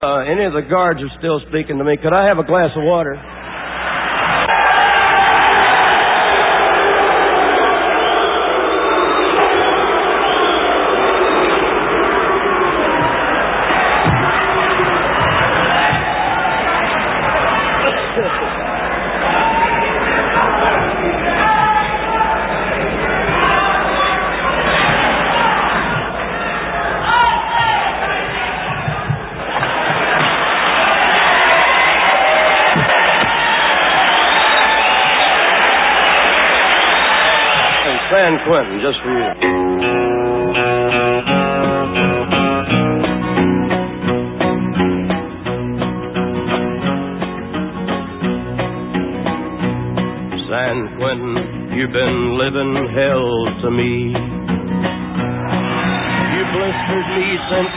Any of the guards are still speaking to me. Could I have a glass of water? San Quentin, just for you. San Quentin, you've been living hell to me. You blistered me since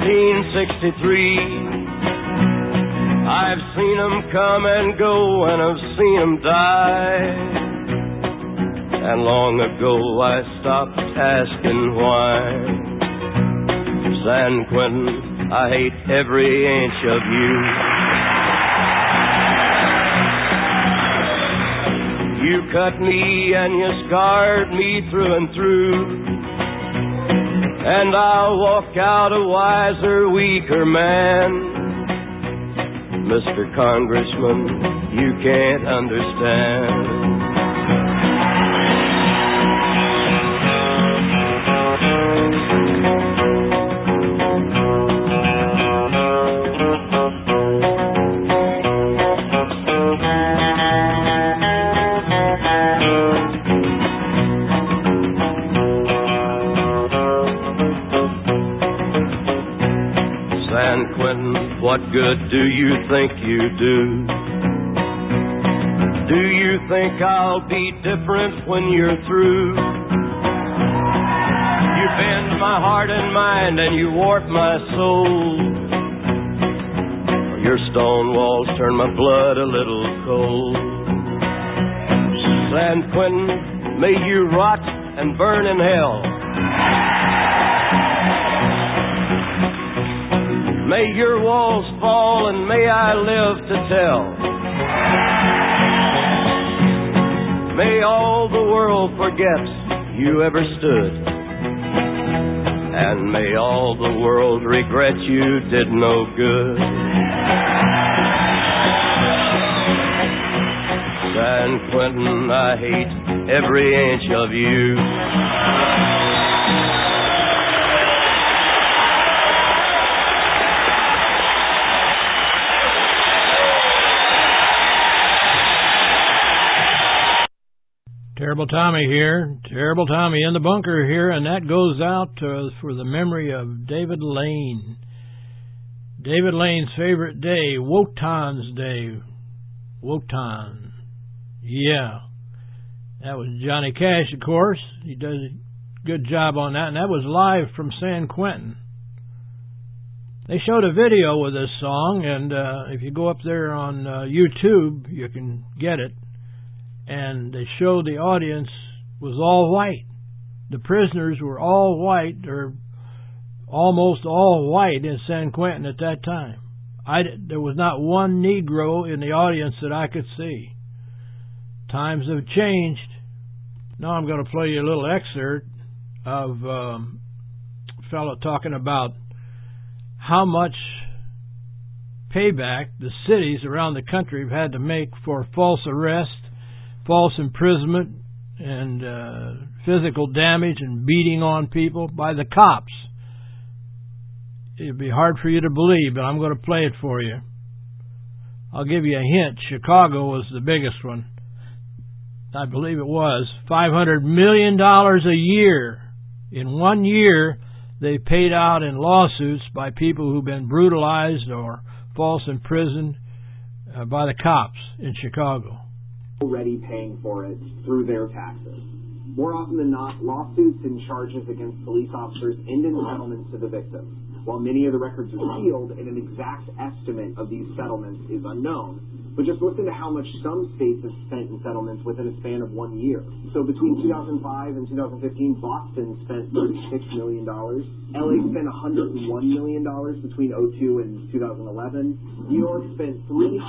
1963. I've seen 'em come and go, and I've seen 'em die. And long ago I stopped asking why. San Quentin, I hate every inch of you. You cut me and you scarred me through and through. And I'll walk out a wiser, weaker man. Mr. Congressman, you can't understand. San Quentin, what good do you think you do? Do you think I'll be different when you're through? You bend my heart and mind and you warp my soul. Your stone walls turn my blood a little cold. San Quentin, may you rot and burn in hell. May your walls fall and may I live to tell. May all the world forget you ever stood. And may all the world regret you did no good. San Quentin, I hate every inch of you. Terrible Tommy here. Terrible Tommy in the bunker here, and that goes out for the memory of David Lane. David Lane's favorite day, Wotan's Day. Wotan. Yeah. That was Johnny Cash, of course. He does a good job on that, and that was live from San Quentin. They showed a video with this song, and if you go up there on YouTube, you can get it. And they showed the audience was all white. The prisoners were all white, or almost all white in San Quentin at that time. There was not one Negro in the audience that I could see. Times have changed. Now I'm going to play you a little excerpt of a fellow talking about how much payback the cities around the country have had to make for false arrest, false imprisonment, and physical damage and beating on people by the cops. It'd be hard for you to believe, but I'm going to play it for you. I'll give you a hint. Chicago was the biggest one. I believe it was. $500 million a year. In 1 year, they paid out in lawsuits by people who've been brutalized or false imprisoned by the cops in Chicago. Already paying for it through their taxes. More often than not, lawsuits and charges against police officers end in settlements to the victims. While many of the records are sealed and an exact estimate of these settlements is unknown, but just listen to how much some states have spent in settlements within a span of 1 year. So between 2005 and 2015, Boston spent $36 million. LA spent $101 million between 2002 and 2011. New York spent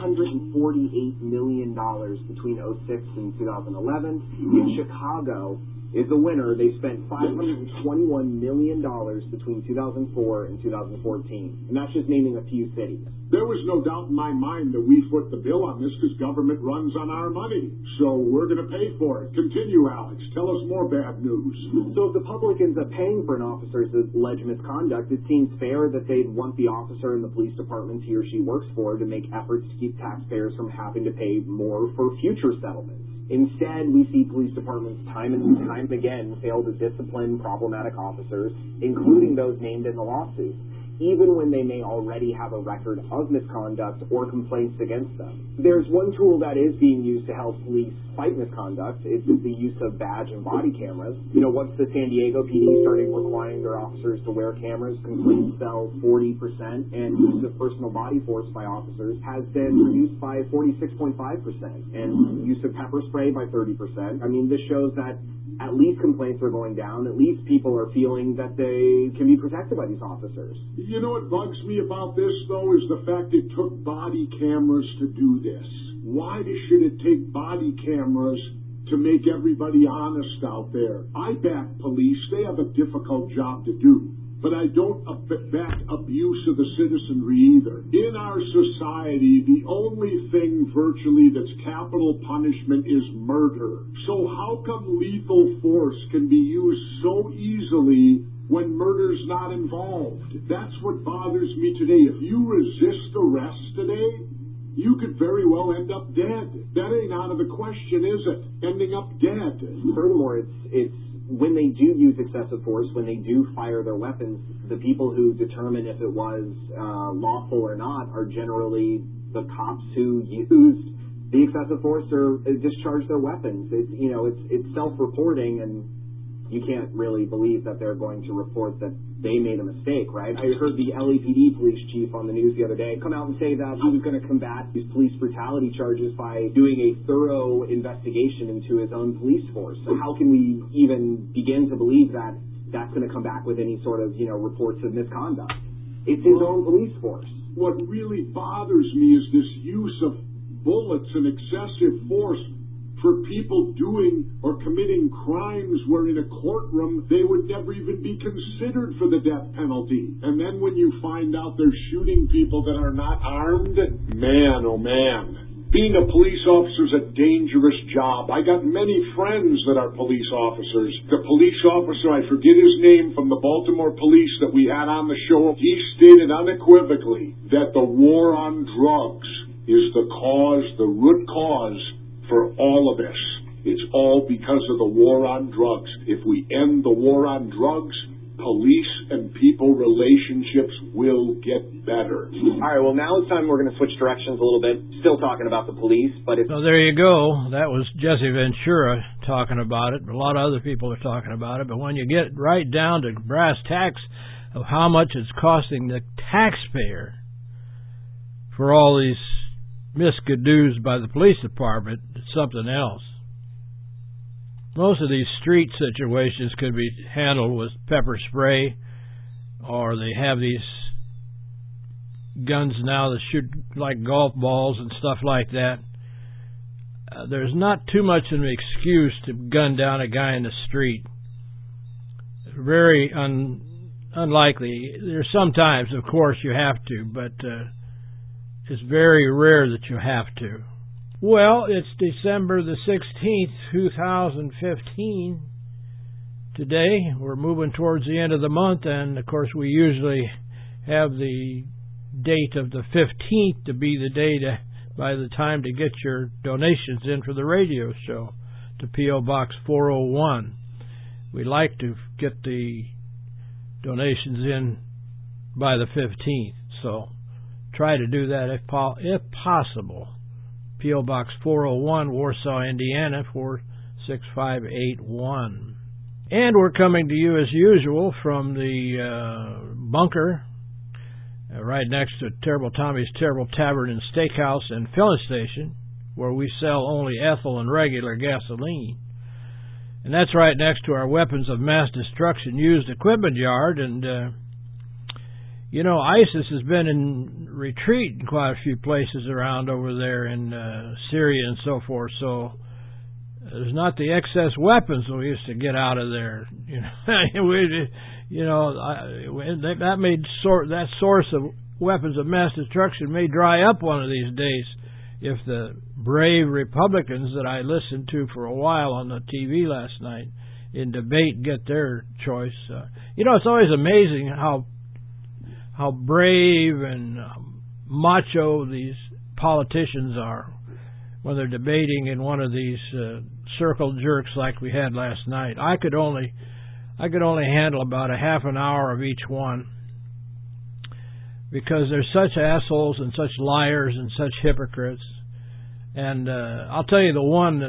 $348 million between 2006 and 2011. And Chicago is the winner. They spent $521 million between 2004 and 2014. And that's just naming a few cities. There was no doubt in my mind that we foot the bill on this because government runs on our money. So we're going to pay for it. Continue, Alex. Tell us more bad news. So if the public ends up paying for an officer's alleged misconduct, it seems fair that they'd want the officer in the police department he or she works for to make efforts to keep taxpayers from having to pay more for future settlements. Instead, we see police departments time and time again fail to discipline problematic officers, including those named in the lawsuit, even when they may already have a record of misconduct or complaints against them. There's one tool that is being used to help police fight misconduct. It's the use of badge and body cameras. You know, once the San Diego PD started requiring their officers to wear cameras, complaints fell 40%, and use of personal body force by officers has been reduced by 46.5%, and use of pepper spray by 30%. I mean, this shows that at least complaints are going down. At least people are feeling that they can be protected by these officers. You know what bugs me about this, though, is the fact it took body cameras to do this. Why should it take body cameras to make everybody honest out there? I back police. They have a difficult job to do. But I don't back abuse of the citizenry either. In our society, the only thing virtually that's capital punishment is murder. So how come lethal force can be used so easily when murder's not involved? That's what bothers me today. If you resist arrest today, you could very well end up dead. That ain't out of the question, is it? Ending up dead. Furthermore, it's when they do use excessive force, when they do fire their weapons, the people who determine if it was lawful or not are generally the cops who used the excessive force or discharged their weapons. It's self-reporting, and you can't really believe that they're going to report that they made a mistake, right? I heard the LAPD police chief on the news the other day come out and say that he was going to combat these police brutality charges by doing a thorough investigation into his own police force. So how can we even begin to believe that that's going to come back with any sort of, reports of misconduct? It's his own police force. What really bothers me is this use of bullets and excessive force for people doing or committing crimes where in a courtroom they would never even be considered for the death penalty. And then when you find out they're shooting people that are not armed, man, oh man. Being a police officer is a dangerous job. I got many friends that are police officers. The police officer, I forget his name, from the Baltimore police that we had on the show, he stated unequivocally that the war on drugs is the root cause for all of this. It's all because of the war on drugs. If we end the war on drugs, police and people relationships will get better. All right, well, now it's time we're going to switch directions a little bit. Still talking about the police, but it's... So there you go. That was Jesse Ventura talking about it. A lot of other people are talking about it. But when you get right down to brass tacks of how much it's costing the taxpayer for all these miscadoos by the police department, it's something else. Most of these street situations could be handled with pepper spray, or they have these guns now that shoot like golf balls and stuff like that. There's not too much of an excuse to gun down a guy in the street. Very unlikely. There's sometimes, of course, you have to, but it's very rare that you have to. Well, it's December the 16th, 2015. Today, we're moving towards the end of the month, and of course we usually have the date of the 15th to be the day by the time to get your donations in for the radio show to P.O. Box 401. We like to get the donations in by the 15th, so try to do that if possible. P.O. Box 401, Warsaw, Indiana, 460 6581. And we're coming to you as usual from the bunker right next to Terrible Tommy's Terrible Tavern and Steakhouse and Filling Station, where we sell only ethyl and regular gasoline. And that's right next to our weapons of mass destruction used equipment yard. And, ISIS has been in retreat in quite a few places around over there in Syria and so forth. So there's not the excess weapons we used to get out of there. That source of weapons of mass destruction may dry up one of these days if the brave Republicans that I listened to for a while on the TV last night in debate get their choice. It's always amazing how brave and macho these politicians are when they're debating in one of these circle jerks like we had last night. I could only handle about a half an hour of each one because they're such assholes and such liars and such hypocrites. And I'll tell you the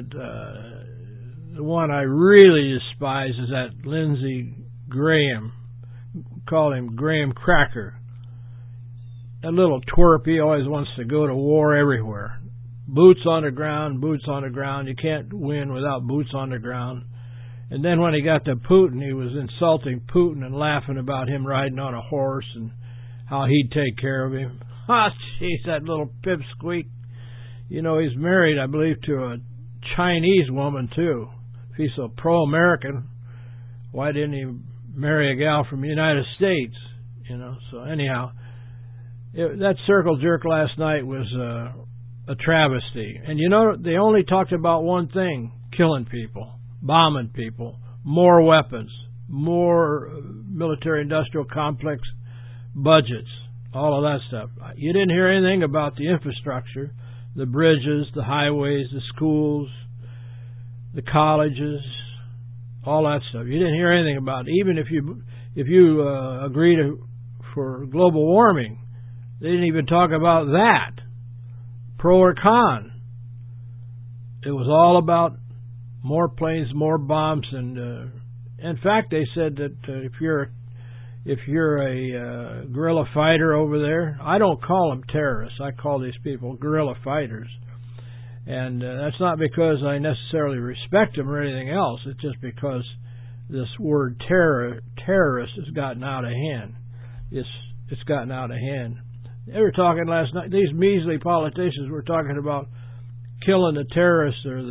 one I really despise is that Lindsey Graham. Call him Graham Cracker. That little twerp, he always wants to go to war everywhere. Boots on the ground, boots on the ground. You can't win without boots on the ground. And then when he got to Putin, he was insulting Putin and laughing about him riding on a horse and how he'd take care of him. Ah, jeez, that little pipsqueak. He's married, I believe, to a Chinese woman, too. If he's so pro-American, why didn't he marry a gal from the United States? So anyhow, that circle jerk last night was a travesty. And they only talked about one thing: killing people, bombing people, more weapons, more military-industrial complex budgets, all of that stuff. You didn't hear anything about the infrastructure, the bridges, the highways, the schools, the colleges, all that stuff. You didn't hear anything about it. Even if you agree for global warming, they didn't even talk about that, pro or con. It was all about more planes, more bombs, and in fact, they said that if you're a guerrilla fighter over there, I don't call them terrorists. I call these people guerrilla fighters. And that's not because I necessarily respect them or anything else. It's just because this word terrorist has gotten out of hand. It's gotten out of hand. They were talking last night, these measly politicians were talking about killing the terrorists or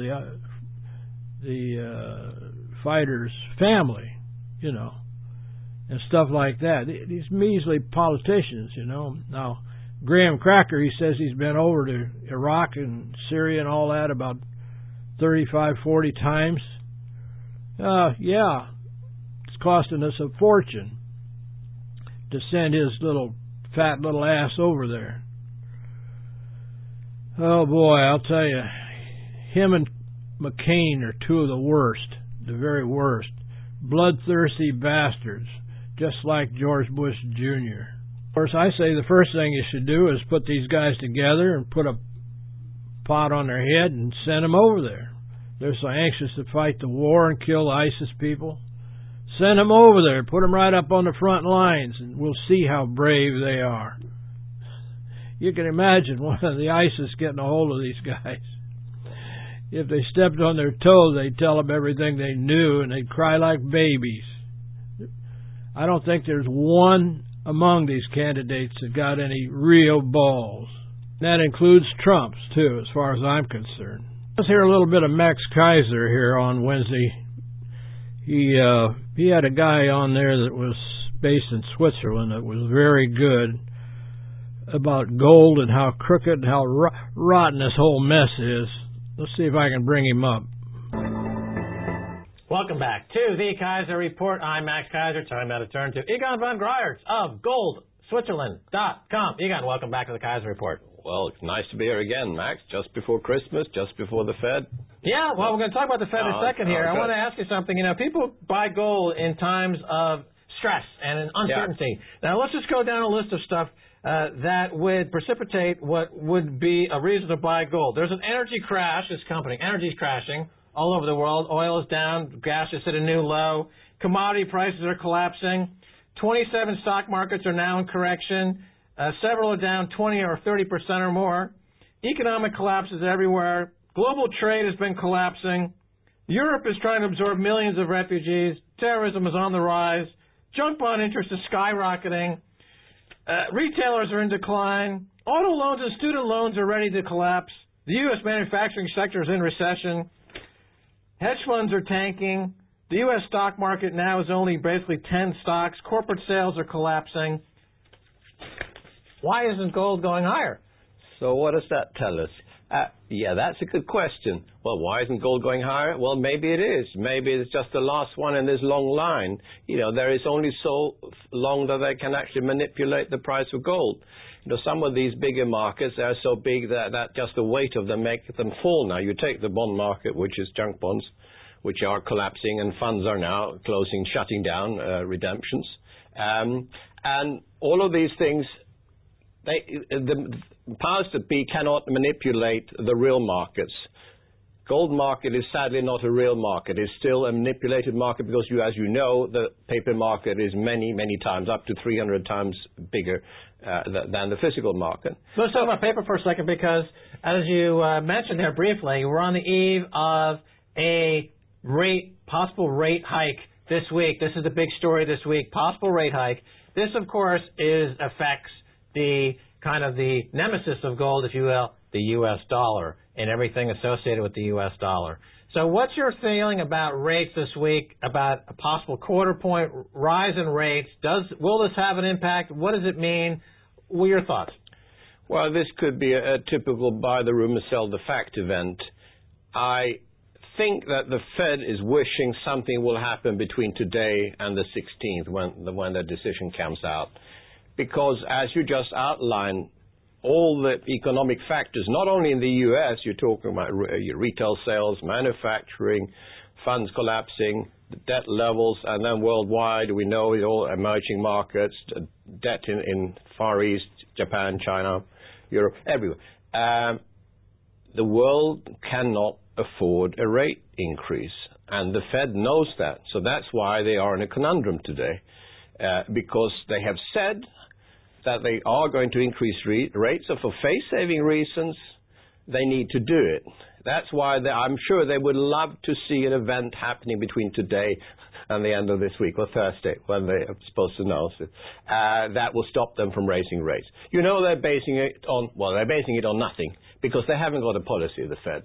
the fighter's family, and stuff like that. These measly politicians, Now, Graham Cracker, he says he's been over to Iraq and Syria and all that about 35, 40 times. Yeah, it's costing us a fortune to send his fat little ass over there. Oh boy, I'll tell you, him and McCain are two of the worst, the very worst. Bloodthirsty bastards, just like George Bush Jr. Of course, I say the first thing you should do is put these guys together and put a pot on their head and send them over there. They're so anxious to fight the war and kill the ISIS people. Send them over there. Put them right up on the front lines, and we'll see how brave they are. You can imagine one of the ISIS getting a hold of these guys. If they stepped on their toes, they'd tell them everything they knew, and they'd cry like babies. I don't think there's one among these candidates that got any real balls. That includes Trump's, too, as far as I'm concerned. Let's hear a little bit of Max Kaiser here on Wednesday. He had a guy on there that was based in Switzerland that was very good about gold and how crooked and how rotten this whole mess is. Let's see if I can bring him up. Welcome back to the Kaiser Report. I'm Max Kaiser. Time now to turn to Egon von Greyerz of GoldSwitzerland.com. Egon, welcome back to the Kaiser Report. Well, it's nice to be here again, Max, just before Christmas, just before the Fed. Yeah, well, we're going to talk about the Fed in a second here. I want to ask you something. People buy gold in times of stress and uncertainty. Yeah. Now, let's just go down a list of stuff that would precipitate what would be a reason to buy gold. There's an energy crash. This company, energy's crashing. all over the world. Oil is down. Gas is at a new low. Commodity prices are collapsing. 27 stock markets are now in correction. Several are down 20 or 30% or more. Economic collapses everywhere. Global trade has been collapsing. Europe is trying to absorb millions of refugees. Terrorism is on the rise. Junk bond interest is skyrocketing. Retailers are in decline. Auto loans and student loans are ready to collapse. The U.S. manufacturing sector is in recession. Hedge funds are tanking. The U.S. stock market now is only basically 10 stocks. Corporate sales are collapsing. Why isn't gold going higher? So what does that tell us? Yeah, that's a good question. Well, why isn't gold going higher? Well, maybe it is. Maybe it's just the last one in this long line. There is only so long that they can actually manipulate the price of gold. Some of these bigger markets are so big that just the weight of them make them fall now. You take the bond market, which is junk bonds, which are collapsing, and funds are now shutting down redemptions. And all of these things, the powers that be cannot manipulate the real markets. Gold market is sadly not a real market. It's still a manipulated market because, as you know, the paper market is many, many times, up to 300 times bigger than the physical market. Let's talk about paper for a second because, as you mentioned there briefly, we're on the eve of a possible rate hike this week. This is the big story this week, possible rate hike. This, of course, affects the kind of the nemesis of gold, if you will, the U.S. dollar and everything associated with the U.S. dollar. So what's your feeling about rates this week, about a possible quarter-point rise in rates? Will this have an impact? What does it mean? What are your thoughts? Well, this could be a typical buy the rumor, sell the fact event. I think that the Fed is wishing something will happen between today and the 16th when the decision comes out. Because as you just outlined, all the economic factors, not only in the U.S., you're talking about retail sales, manufacturing, funds collapsing, the debt levels, and then worldwide, we know it all emerging markets, debt in Far East, Japan, China, Europe, everywhere. The world cannot afford a rate increase, and the Fed knows that. So that's why they are in a conundrum today, because they have said that they are going to increase rates, so for face-saving reasons, they need to do it. That's why I'm sure they would love to see an event happening between today and the end of this week, or Thursday, when they are supposed to announce it. That will stop them from raising rates. They're basing it on nothing, because they haven't got a policy, the Fed.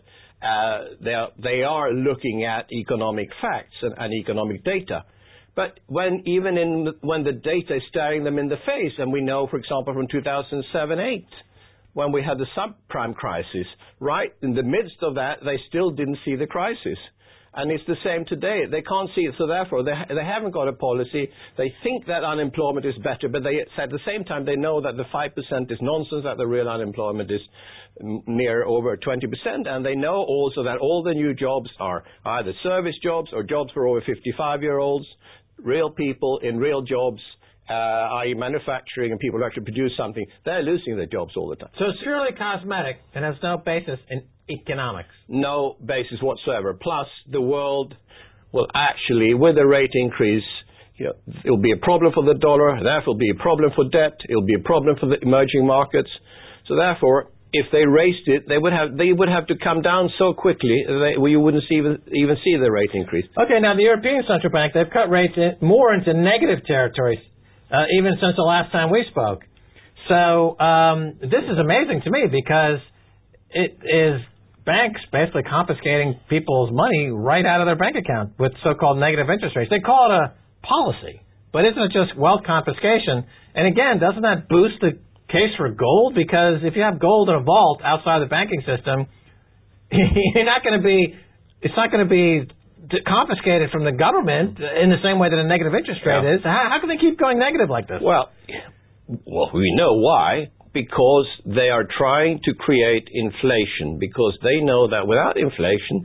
They are looking at economic facts and economic data. But when the data is staring them in the face, and we know, for example, from 2007-8, when we had the subprime crisis, right in the midst of that, they still didn't see the crisis. And it's the same today. They can't see it, so therefore they haven't got a policy. They think that unemployment is better, but at the same time they know that the 5% is nonsense, that the real unemployment is near over 20%, and they know also that all the new jobs are either service jobs or jobs for over 55-year-olds, real people in real jobs, i.e. manufacturing and people who actually produce something. They're losing their jobs all the time. So it's purely cosmetic and has no basis in economics. No basis whatsoever. Plus, the world will actually, with a rate increase, it'll be a problem for the dollar, therefore it'll be a problem for debt, it'll be a problem for the emerging markets. So therefore, if they raised it, they would have to come down so quickly that you wouldn't even see the rate increase. Okay, now the European Central Bank, they've cut rates more into negative territories, even since the last time we spoke. So this is amazing to me because it is banks basically confiscating people's money right out of their bank account with so-called negative interest rates. They call it a policy, but isn't it just wealth confiscation? And again, doesn't that boost the case for gold? Because if you have gold in a vault outside the banking system, it's not going to be confiscated from the government in the same way that a negative interest rate is. How can they keep going negative like this? Well, we know why. Because they are trying to create inflation, because they know that without inflation,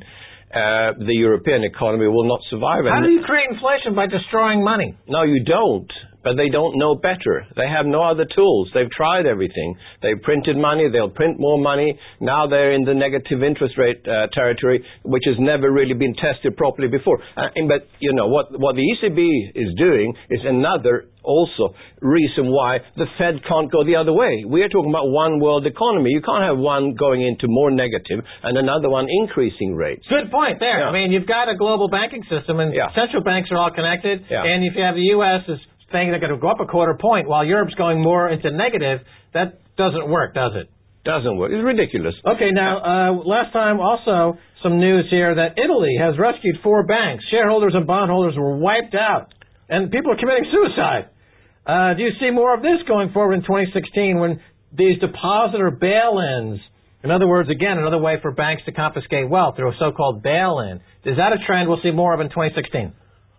the European economy will not survive. How do you create inflation? By destroying money? No, you don't. but they don't know better. They have no other tools. They've tried everything. They've printed money. They'll print more money. Now they're in the negative interest rate territory, which has never really been tested properly before. But, you know, what the ECB is doing is another also reason why the Fed can't go the other way. We are talking about one world economy. You can't have one going into more negative and another one increasing rates. Good point there. Yeah. I mean, you've got a global banking system, and central banks are all connected. Yeah. And if you have the U.S. is saying they're going to go up a quarter point while Europe's going more into negative, that doesn't work, does it? Doesn't work. It's ridiculous. Okay, now, last time also some news here that Italy has rescued 4 banks. Shareholders and bondholders were wiped out, and people are committing suicide. Do you see more of this going forward in 2016 when these depositor bail-ins, in other words, again, another way for banks to confiscate wealth through a so-called bail-in, is that a trend we'll see more of in 2016?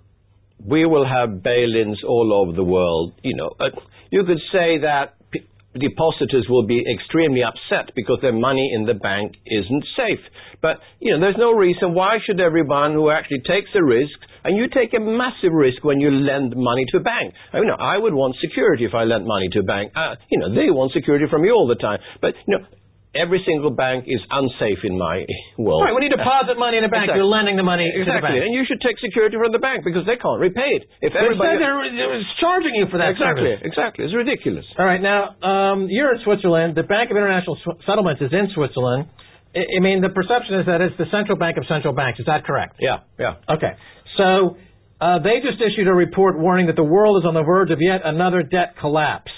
We will have bail-ins all over the world. You know, you could say that depositors will be extremely upset because their money in the bank isn't safe. But, you know, there's no reason why should everyone who actually takes a risk, and you take a massive risk when you lend money to a bank. I mean, I would want security if I lent money to a bank. You know, they want security from me all the time. But, you know, every single bank is unsafe in my world. Right, when you deposit money in a bank, you're lending the money to the bank. And you should take security from the bank because they can't repay it. If everybody they're charging you for that service. Exactly. It's ridiculous. All right, now, you're in Switzerland. The Bank of International Settlements is in Switzerland. I mean, the perception is that it's the central bank of central banks. Is that correct? Yeah. Okay. So they just issued a report warning that the world is on the verge of yet another debt collapse.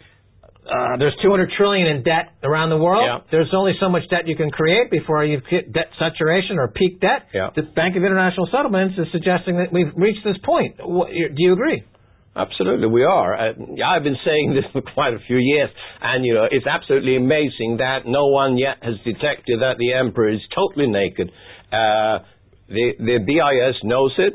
There's $200 trillion in debt around the world. Yeah. There's only so much debt you can create before you hit debt saturation or peak debt. Yeah. The Bank of International Settlements is suggesting that we've reached this point. Do you agree? Absolutely, we are. I've been saying this for quite a few years, and, you know, it's absolutely amazing that no one yet has detected that the emperor is totally naked. The BIS knows it.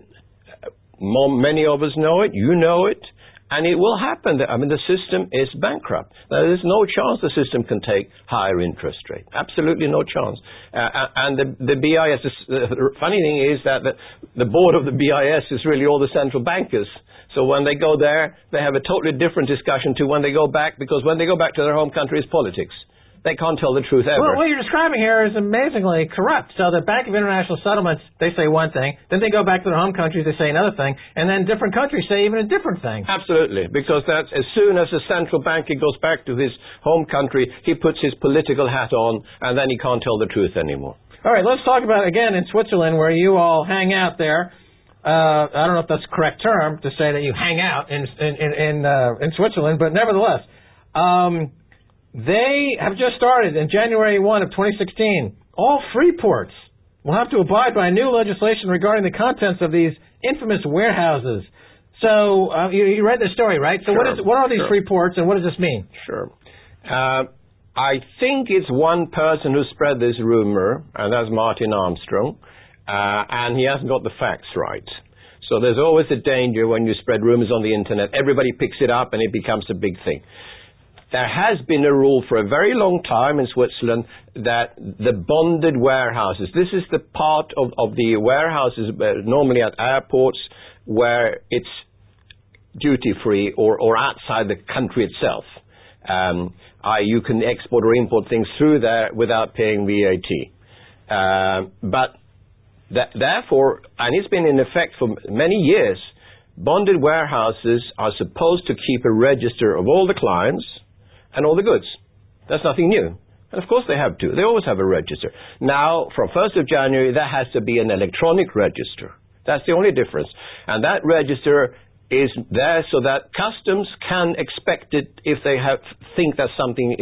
Many of us know it. You know it. And it will happen. I mean, the system is bankrupt. There's no chance the system can take higher interest rate. Absolutely no chance. And the BIS, the funny thing is that the board of the BIS is really all the central bankers. So when they go there, they have a totally different discussion to when they go back, because when they go back to their home country, it's politics. They can't tell the truth ever. Well, what you're describing here is amazingly corrupt. So the Bank of International Settlements, they say one thing, then they go back to their home countries, they say another thing, and then different countries say even a different thing. Absolutely, because that's as soon as a central banker goes back to his home country, he puts his political hat on, and then he can't tell the truth anymore. All right, let's talk about, again, in Switzerland, where you all hang out there. I don't know if that's the correct term to say that you hang out in Switzerland, but nevertheless, they have just started in January 1 of 2016. All free ports will have to abide by new legislation regarding the contents of these infamous warehouses. So you read the story, right? So sure, what are these free ports, and what does this mean? Sure. I think it's one person who spread this rumor, and that's Martin Armstrong, and he hasn't got the facts right. So there's always a danger when you spread rumors on the internet. Everybody picks it up, and it becomes a big thing. There has been a rule for a very long time in Switzerland that the bonded warehouses, this is the part of the warehouses normally at airports where it's duty-free or outside the country itself. You can export or import things through there without paying VAT. Therefore, and it's been in effect for many years, bonded warehouses are supposed to keep a register of all the clients and all the goods. That's nothing new. And of course they have to. They always have a register. Now, from 1st of January, that has to be an electronic register. That's the only difference. And that register is there so that customs can expect it if they think that something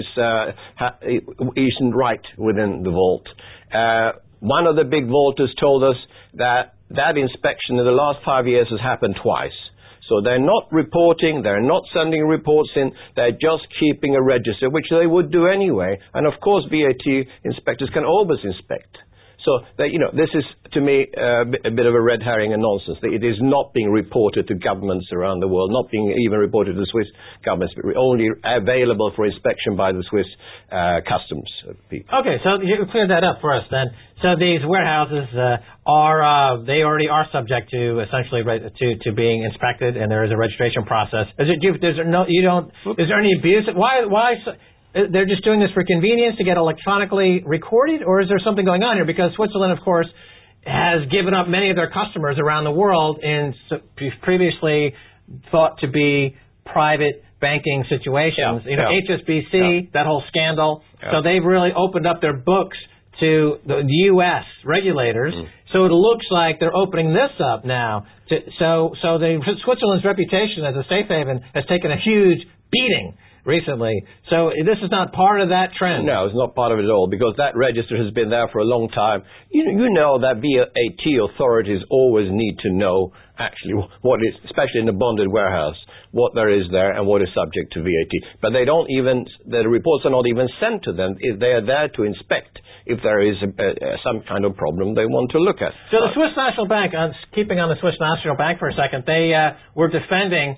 isn't right within the vault. One of the big vaulters told us that inspection in the last 5 years has happened twice. So they're not reporting, they're not sending reports in, they're just keeping a register, which they would do anyway. And of course VAT inspectors can always inspect. So, this is, to me, a bit of a red herring and nonsense. It is not being reported to governments around the world, not being even reported to the Swiss governments, but only available for inspection by the Swiss customs people. Okay, so you cleared that up for us then. So these warehouses they already are subject to essentially to being inspected, and there is a registration process. Is there any abuse? Why? They're just doing this for convenience to get electronically recorded, or is there something going on here? Because Switzerland, of course, has given up many of their customers around the world in previously thought to be private banking situations. HSBC, that whole scandal. Yeah. So they've really opened up their books to the U.S. regulators. So it looks like they're opening this up now. Switzerland's reputation as a safe haven has taken a huge beating recently. So this is not part of that trend. No, it's not part of it at all, because that register has been there for a long time. You know that VAT authorities always need to know actually what is, especially in a bonded warehouse, what there is there and what is subject to VAT. But the reports are not even sent to them. If they are there to inspect if there is some kind of problem they want to look at. So the Swiss National Bank, keeping on the Swiss National Bank for a second, they were defending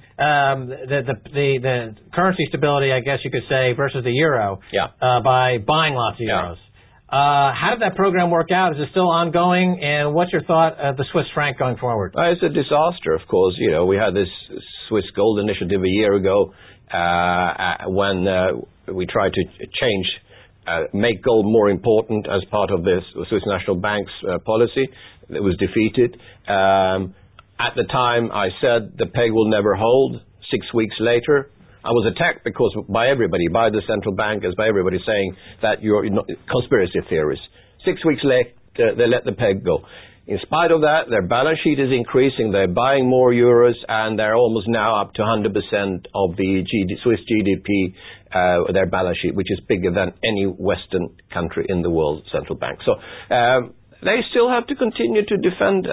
the currency stability, I guess you could say, versus the euro by buying lots of euros. How did that program work out? Is it still ongoing? And what's your thought of the Swiss franc going forward? It's a disaster, of course. We had this Swiss gold initiative a year ago when we tried to make gold more important as part of the Swiss National Bank's policy. It was defeated. At the time, I said the peg will never hold. 6 weeks later, I was attacked by everybody, by the central bankers, by everybody saying that you're conspiracy theorists. 6 weeks later, they let the peg go. In spite of that, their balance sheet is increasing. They're buying more euros, and they're almost now up to 100% of the Swiss GDP, their balance sheet, which is bigger than any Western country in the world central bank. So they still have to continue to defend,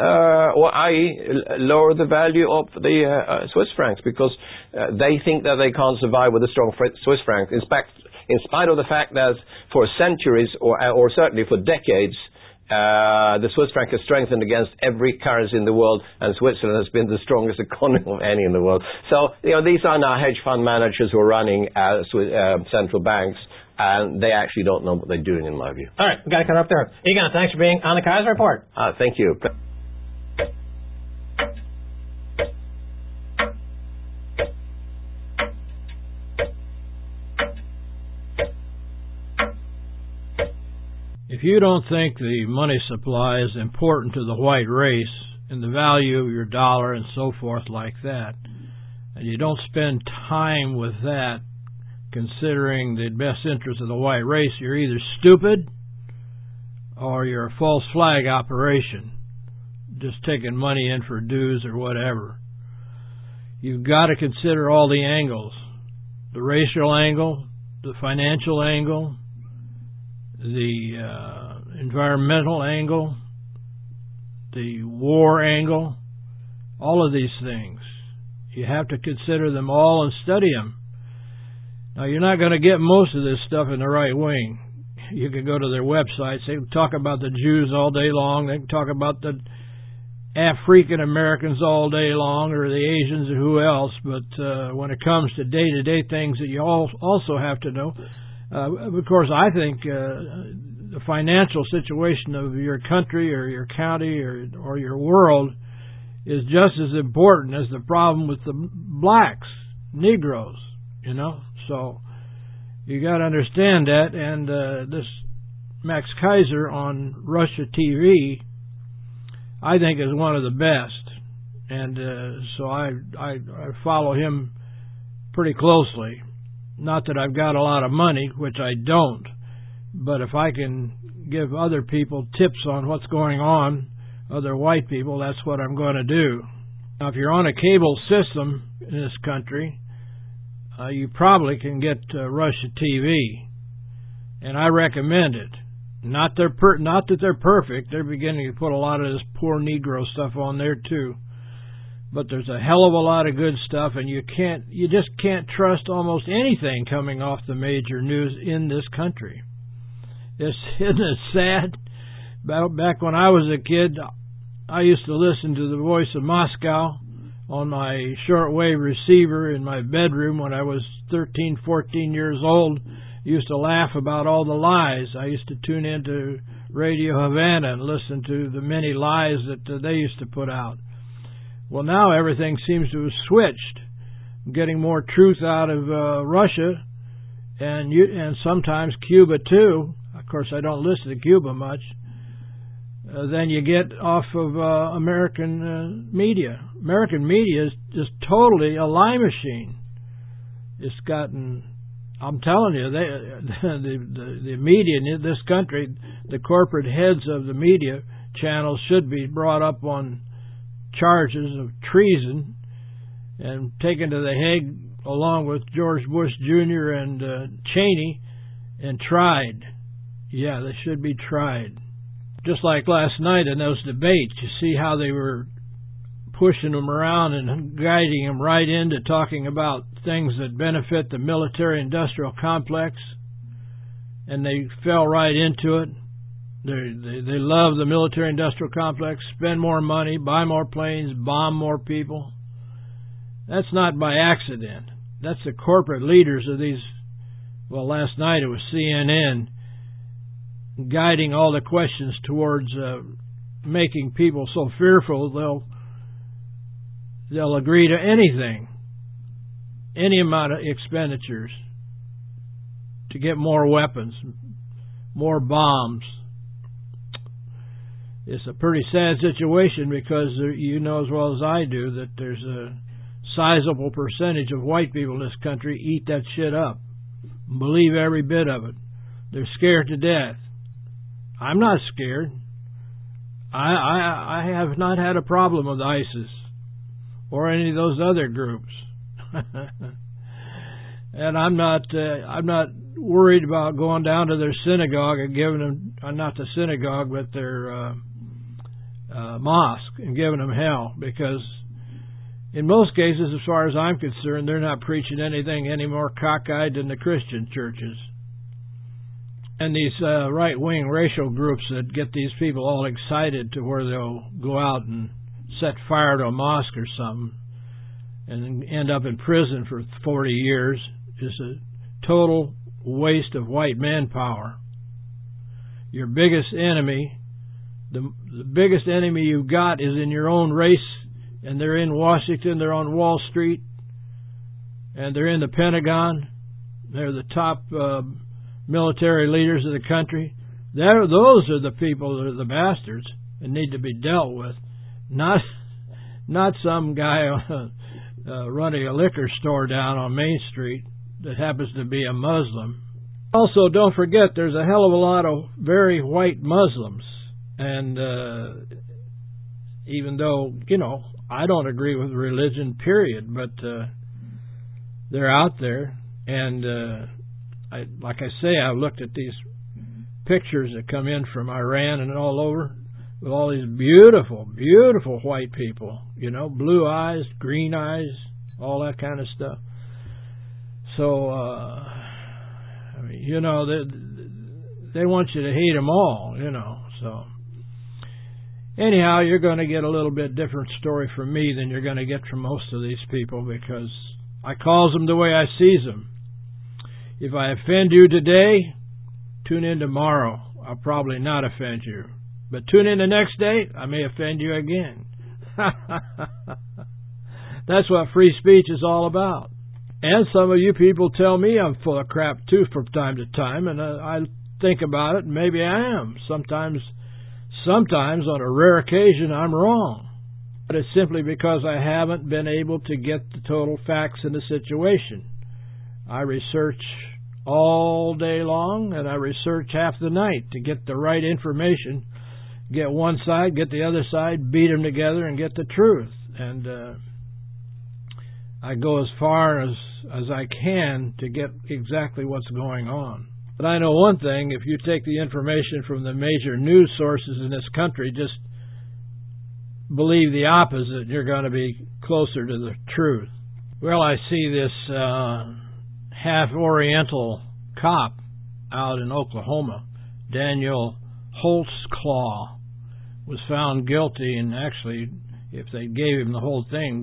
lower the value of the Swiss francs, because they think that they can't survive with a strong Swiss franc. In fact, in spite of the fact that for centuries or certainly for decades, the Swiss franc has strengthened against every currency in the world, and Switzerland has been the strongest economy of any in the world. So, these are now hedge fund managers who are running central banks, and they actually don't know what they're doing, in my view. All right, we've got to cut up there. Egon, thanks for being on the Kaiser Report. Thank you. If you don't think the money supply is important to the white race and the value of your dollar and so forth like that, and you don't spend time with that, considering the best interest of the white race, you're either stupid or you're a false flag operation, just taking money in for dues or whatever. You've got to consider all the angles, the racial angle, the financial angle, the environmental angle, the war angle, all of these things. You have to consider them all and study them. Now, you're not going to get most of this stuff in the right wing. You can go to their websites. They can talk about the Jews all day long. They can talk about the African Americans all day long, or the Asians or who else. But when it comes to day-to-day things that you also have to know, of course, I think the financial situation of your country or your county or your world is just as important as the problem with the blacks, Negroes, So you got to understand that. And this Max Kaiser on Russia TV, I think, is one of the best. And so I follow him pretty closely. Not that I've got a lot of money, which I don't, but if I can give other people tips on what's going on, other white people, that's what I'm going to do. Now, if you're on a cable system in this country, you probably can get Russia TV, and I recommend it. Not that they're perfect. They're beginning to put a lot of this poor Negro stuff on there too. But there's a hell of a lot of good stuff, and you just can't trust almost anything coming off the major news in this country. Isn't it sad Back when I was a kid, I used to listen to the Voice of Moscow on my shortwave receiver in my bedroom when I was 13, 14 years old. I used to laugh about all the lies. I used to tune into Radio Havana and listen to the many lies that they used to put out. Well, now everything seems to have switched. I'm getting more truth out of Russia and sometimes Cuba too. Of course, I don't listen to Cuba much. Then you get off of American media. American media is just totally a lie machine. It's gotten, I'm telling you, the media in this country, the corporate heads of the media channels should be brought up on charges of treason and taken to the Hague along with George Bush Jr. and Cheney and tried. Yeah, they should be tried. Just like last night in those debates, you see how they were pushing them around and guiding them right into talking about things that benefit the military-industrial complex, and they fell right into it. They love the military-industrial complex, spend more money, buy more planes, bomb more people. That's not by accident. That's the corporate leaders of these, well, last night it was CNN, guiding all the questions towards making people so fearful they'll agree to anything, any amount of expenditures to get more weapons, more bombs. It's a pretty sad situation because you know as well as I do that there's a sizable percentage of white people in this country eat that shit up, believe every bit of it. They're scared to death. I'm not scared. I have not had a problem with ISIS or any of those other groups, and I'm not worried about going down to their synagogue and giving them, not the synagogue, but their mosque, and giving them hell, because in most cases, as far as I'm concerned, they're not preaching anything any more cockeyed than the Christian churches. And these right-wing racial groups that get these people all excited to where they'll go out and set fire to a mosque or something and end up in prison for 40 years is a total waste of white manpower. Your biggest enemy, the biggest enemy you've got is in your own race, and they're in Washington, they're on Wall Street, and they're in the Pentagon. They're the top military leaders of the country. Those are the people that are the bastards and need to be dealt with, not some guy running a liquor store down on Main Street that happens to be a Muslim. Also, don't forget there's a hell of a lot of very white Muslims, and even though, you know, I don't agree with religion, period, but they're out there, and like I say, I've looked at these pictures that come in from Iran and all over with all these beautiful, beautiful white people, you know, blue eyes, green eyes, all that kind of stuff. So, I mean, you know, they want you to hate them all, you know. So, anyhow, you're going to get a little bit different story from me than you're going to get from most of these people, because I calls them the way I sees them. If I offend you today, tune in tomorrow. I'll probably not offend you. But tune in the next day, I may offend you again. That's what free speech is all about. And some of you people tell me I'm full of crap too from time to time, and I think about it, and maybe I am. Sometimes on a rare occasion I'm wrong. But it's simply because I haven't been able to get the total facts in the situation. I research all day long, and I research half the night to get the right information, get one side, get the other side, beat them together, and get the truth. And I go as far as I can to get exactly what's going on. But I know one thing: if you take the information from the major news sources in this country, just believe the opposite, you're going to be closer to the truth. Well, I see this half-Oriental cop out in Oklahoma, Daniel Holtzclaw was found guilty, and actually, if they gave him the whole thing,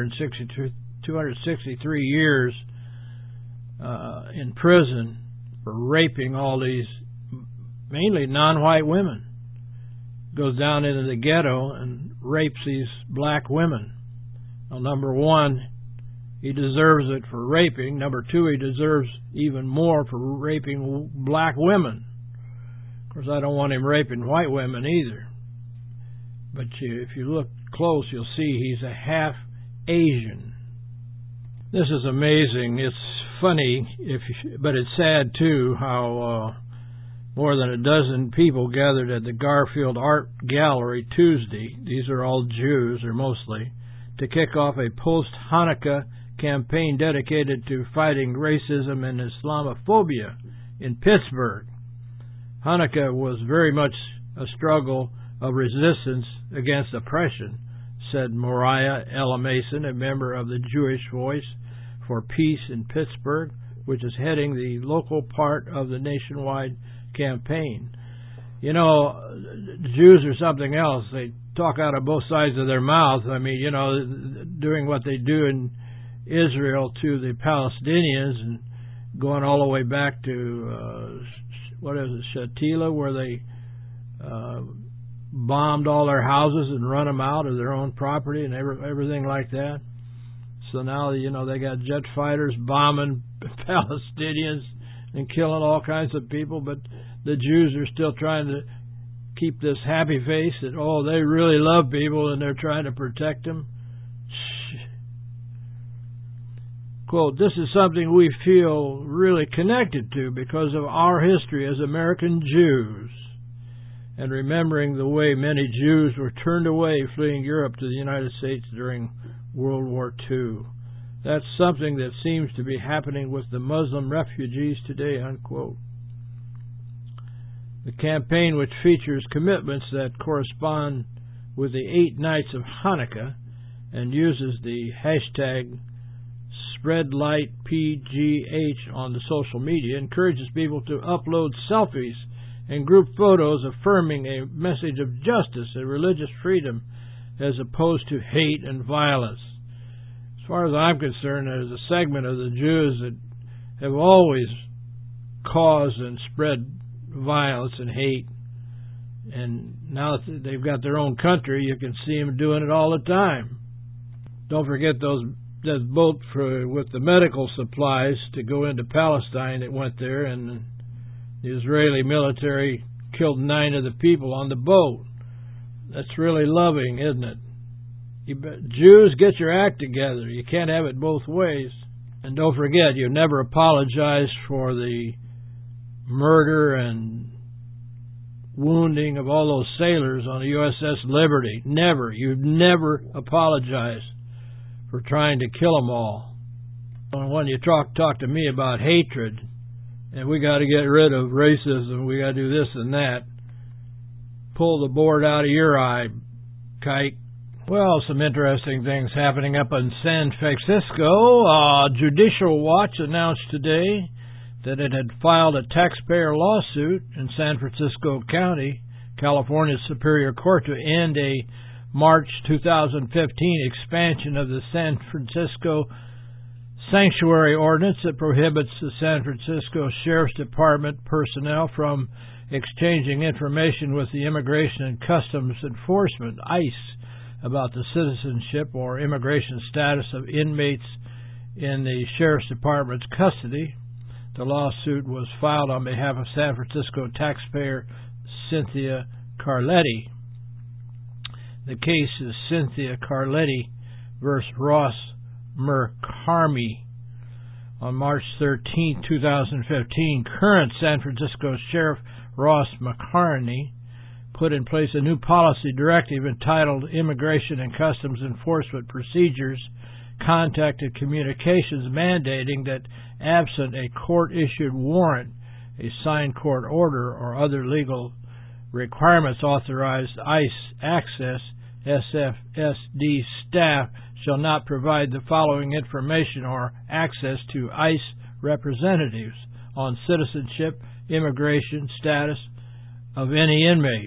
263 years in prison for raping all these mainly non-white women. Goes down into the ghetto and rapes these black women. Well, number one, he deserves it for raping. Number two, he deserves even more for raping black women. Of course, I don't want him raping white women either. But if you look close, you'll see he's a half Asian. This is amazing. It's funny, but it's sad too, how more than a dozen people gathered at the Garfield Art Gallery Tuesday. These are all Jews, or mostly, to kick off a post-Hanukkah campaign dedicated to fighting racism and Islamophobia in Pittsburgh. Hanukkah was very much a struggle of resistance against oppression, said Moriah Ella Mason, a member of the Jewish Voice for Peace in Pittsburgh, which is heading the local part of the nationwide campaign. You know, Jews are something else. They talk out of both sides of their mouths. I mean, you know, doing what they do in Israel to the Palestinians and going all the way back to, Shatila, where they bombed all their houses and run them out of their own property and everything like that. So now, you know, they got jet fighters bombing Palestinians and killing all kinds of people, but the Jews are still trying to keep this happy face that, oh, they really love people and they're trying to protect them. Quote, this is something we feel really connected to because of our history as American Jews, and remembering the way many Jews were turned away fleeing Europe to the United States during World War II. That's something that seems to be happening with the Muslim refugees today, unquote. The campaign, which features commitments that correspond with the 8 nights of Hanukkah and uses the hashtag SpreadLightPGH on the social media, encourages people to upload selfies and group photos affirming a message of justice and religious freedom as opposed to hate and violence. As far as I'm concerned, there's a segment of the Jews that have always caused and spread violence and hate. And now that they've got their own country, you can see them doing it all the time. Don't forget that boat with the medical supplies to go into Palestine that went there, and the Israeli military killed 9 of the people on the boat. That's really loving, isn't it? Jews, get your act together. You can't have it both ways. And don't forget, you've never apologized for the murder and wounding of all those sailors on the USS Liberty. Never. You've never apologized for trying to kill them all. And when you talk to me about hatred, and we got to get rid of racism, we got to do this and that, pull the board out of your eye, kike. Well, some interesting things happening up in San Francisco. Judicial Watch announced today that it had filed a taxpayer lawsuit in San Francisco County, California's Superior Court, to end a March 2015 expansion of the San Francisco Sanctuary Ordinance that prohibits the San Francisco Sheriff's Department personnel from exchanging information with the Immigration and Customs Enforcement, ICE, about the citizenship or immigration status of inmates in the Sheriff's Department's custody. The lawsuit was filed on behalf of San Francisco taxpayer Cynthia Carletti. The case is Cynthia Carletti versus Ross Mercarmi. On March 13, 2015, current San Francisco Sheriff Ross McCarney put in place a new policy directive entitled Immigration and Customs Enforcement Procedures, Contacted Communications, mandating that absent a court-issued warrant, a signed court order, or other legal requirements authorized ICE access, SFSD staff shall not provide the following information or access to ICE representatives on citizenship, immigration status, of any inmate.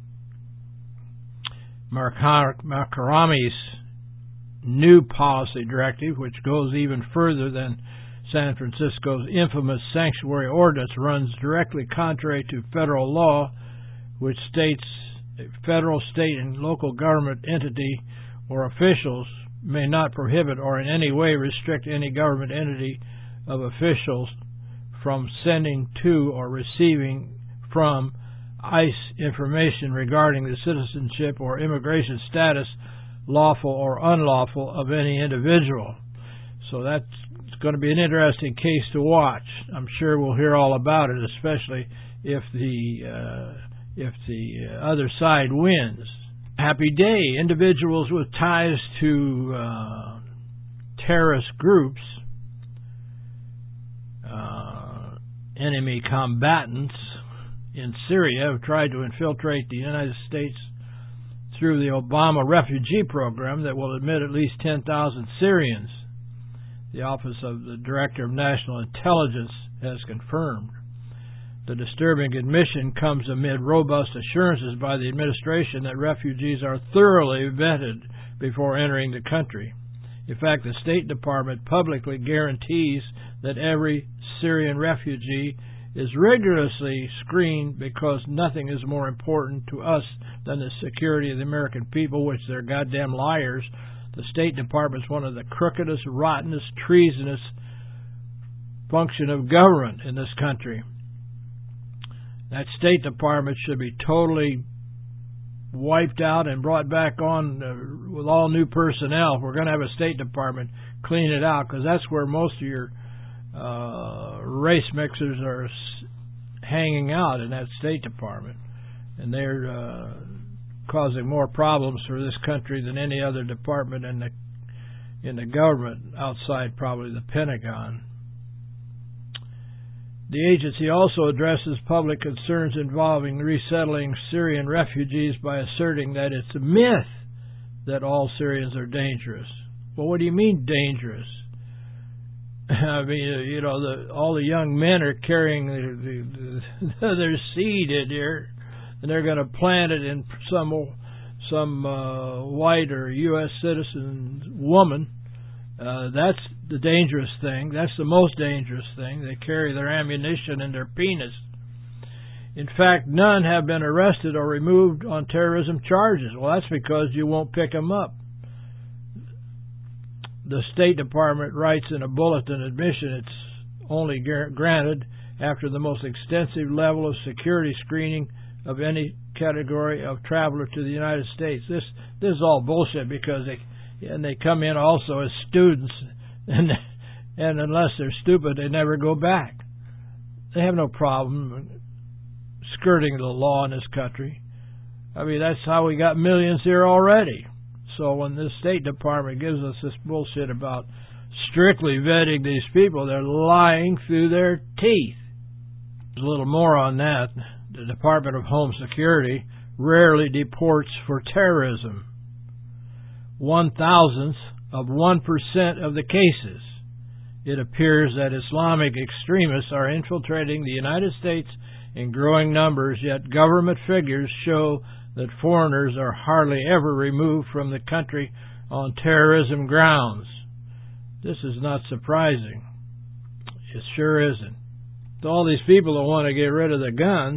Makarami's new policy directive, which goes even further than San Francisco's infamous sanctuary ordinance, runs directly contrary to federal law, which states a federal, state, and local government entity or officials may not prohibit or in any way restrict any government entity of officials from sending to or receiving from ICE information regarding the citizenship or immigration status, lawful or unlawful, of any individual. So that's going to be an interesting case to watch. I'm sure we'll hear all about it, especially if the other side wins. Happy day. Individuals with ties to terrorist groups, enemy combatants in Syria, have tried to infiltrate the United States through the Obama refugee program that will admit at least 10,000 Syrians. The Office of the Director of National Intelligence has confirmed. The disturbing admission comes amid robust assurances by the administration that refugees are thoroughly vetted before entering the country. In fact, the State Department publicly guarantees that every Syrian refugee is rigorously screened because nothing is more important to us than the security of the American people, which they're goddamn liars. The State Department is one of the crookedest, rottenest, treasonous function of government in this country. That State Department should be totally wiped out and brought back on with all new personnel. If we're going to have a State Department, clean it out, because that's where most of your race mixers are hanging out, in that State Department. And they're causing more problems for this country than any other department in the government, outside probably the Pentagon. The agency also addresses public concerns involving resettling Syrian refugees by asserting that it's a myth that all Syrians are dangerous. Well, what do you mean dangerous? I mean, all the young men are carrying their seed in here, and they're going to plant it in some white or U.S. citizen woman. That's the dangerous thing. That's the most dangerous thing. They carry their ammunition in their penis. In fact, none have been arrested or removed on terrorism charges. Well, that's because you won't pick them up. The State Department writes in a bulletin admission it's only granted after the most extensive level of security screening of any category of traveler to the United States. This is all bullshit, because they come in also as students, and unless they're stupid, they never go back. They have no problem skirting the law in this country. I mean, that's how we got millions here already. So when the State Department gives us this bullshit about strictly vetting these people, they're lying through their teeth. A little more on that. The Department of Home Security rarely deports for terrorism. 1/1000th of 1% of the cases. It appears that Islamic extremists are infiltrating the United States in growing numbers, yet government figures show that foreigners are hardly ever removed from the country on terrorism grounds. This is not surprising. It sure isn't. To all these people that want to get rid of the guns,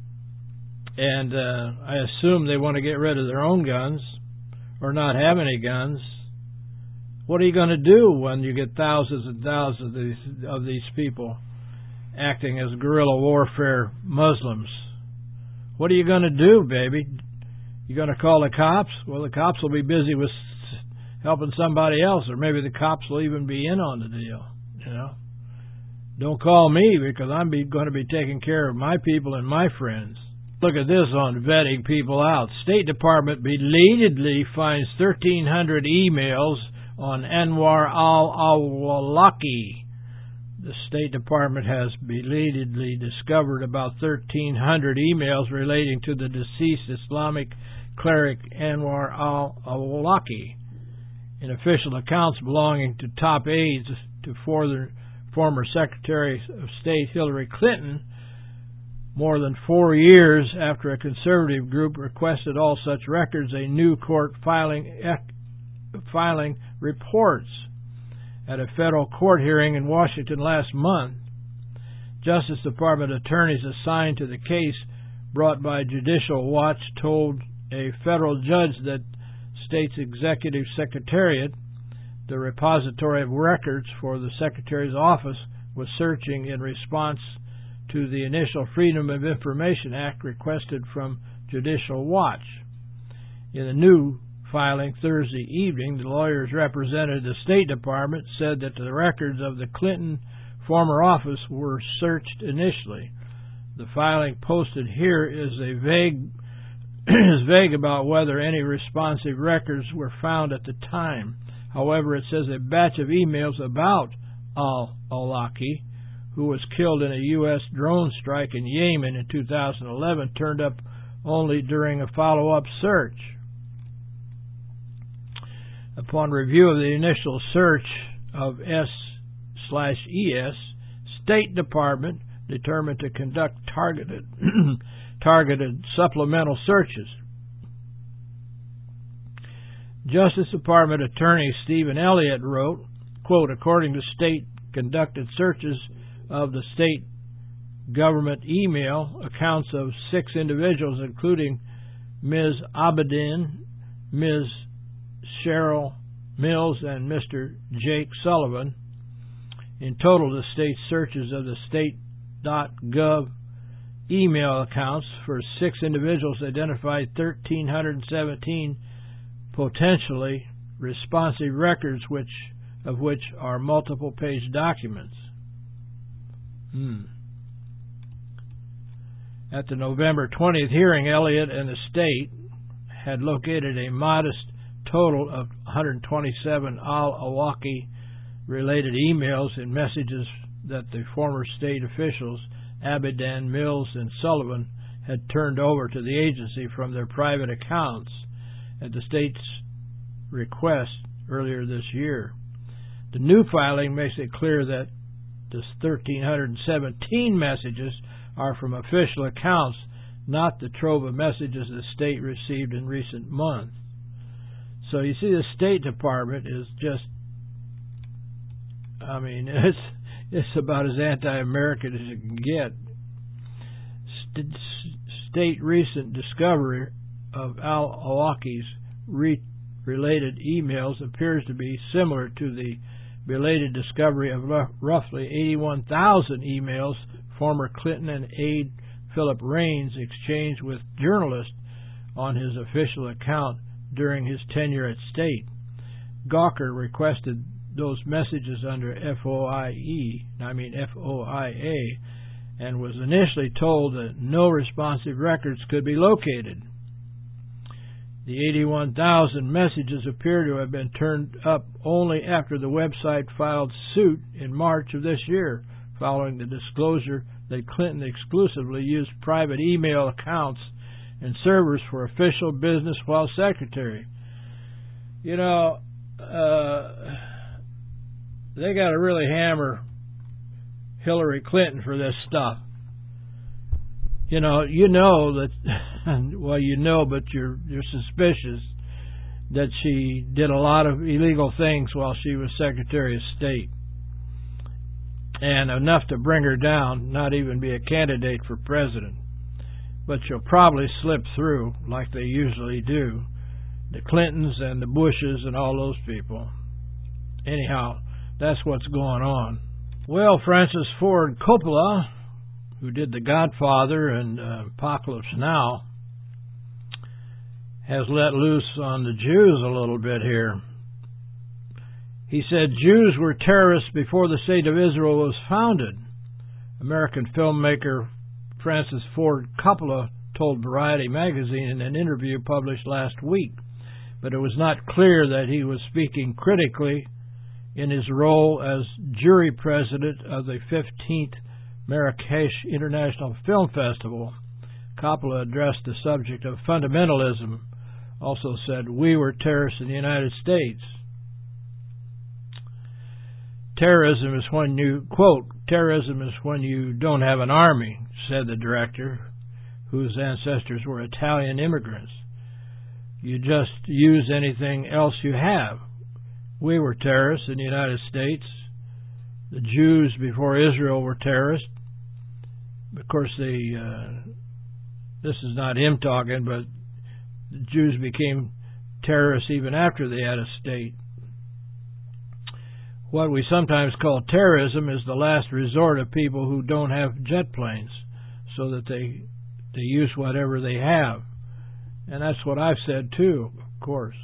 and I assume they want to get rid of their own guns or not have any guns, what are you going to do when you get thousands and thousands of these people acting as guerrilla warfare Muslims? What are you going to do, baby? You going to call the cops? Well, the cops will be busy with helping somebody else, or maybe the cops will even be in on the deal. Don't call me, because I'm going to be taking care of my people and my friends. Look at this on vetting people out. State Department belatedly finds 1,300 emails on Anwar al-Awlaki. The State Department has belatedly discovered about 1,300 emails relating to the deceased Islamic cleric Anwar al-Awlaki. In official accounts belonging to top aides to former Secretary of State Hillary Clinton, More than 4 years after a conservative group requested all such records, a new court filing reports. At a federal court hearing in Washington last month, Justice Department attorneys assigned to the case brought by Judicial Watch told a federal judge that state's executive secretariat, the repository of records for the Secretary's office, was searching in response to the initial Freedom of Information Act requested from Judicial Watch. In the new filing Thursday evening, the lawyers represented the State Department said that the records of the Clinton former office were searched initially. The filing posted here is vague about whether any responsive records were found at the time. However, it says a batch of emails about al-Awlaki, who was killed in a U.S. drone strike in Yemen in 2011, turned up only during a follow-up search. Upon review of the initial search of S/ES, State Department determined to conduct targeted supplemental searches. Justice Department Attorney Stephen Elliott wrote, quote, according to state-conducted searches of the state government email accounts of 6 individuals, including Ms. Abedin, Ms. Cheryl Mills, and Mr. Jake Sullivan. In total, the state searches of the state.gov email accounts for 6 individuals identified 1,317 potentially responsive records, of which are multiple-page documents. At the November 20th hearing, Elliott and the state had located a modest total of 127 al-Awlaki related emails and messages that the former state officials Abedin, Mills, and Sullivan had turned over to the agency from their private accounts at the state's request earlier this year. The new filing makes it clear that the 1,317 messages are from official accounts, not the trove of messages the state received in recent months. So you see, the State Department is just, it's about as anti-American as you can get. State recent discovery of al-Awlaki's related emails appears to be similar to the belated discovery of roughly 81,000 emails former Clinton and aide Philip Raines exchanged with journalists on his official account during his tenure at State. Gawker requested those messages under FOIA, and was initially told that no responsive records could be located. The 81,000 messages appear to have been turned up only after the website filed suit in March of this year, following the disclosure that Clinton exclusively used private email accounts and servers for official business while secretary. You know, they got to really hammer Hillary Clinton for this stuff. You know that, well, but you're suspicious that she did a lot of illegal things while she was Secretary of State. And enough to bring her down, not even be a candidate for president. But she'll probably slip through, like they usually do, the Clintons and the Bushes and all those people. Anyhow, that's what's going on. Well, Francis Ford Coppola, who did The Godfather and Apocalypse Now, has let loose on the Jews a little bit here. He said Jews were terrorists before the State of Israel was founded. American filmmaker Francis Ford Coppola told Variety magazine in an interview published last week, but it was not clear that he was speaking critically in his role as jury president of the 15th Marrakesh International Film Festival. Coppola addressed the subject of fundamentalism, also said, "We were terrorists in the United States." Terrorism is when you, quote, terrorism is when you don't have an army, said the director, whose ancestors were Italian immigrants. You just use anything else you have. We were terrorists in the United States. The Jews before Israel were terrorists. Of course, this is not him talking, but the Jews became terrorists even after they had a state. What we sometimes call terrorism is the last resort of people who don't have jet planes, so that they use whatever they have. And that's what I've said too, of course.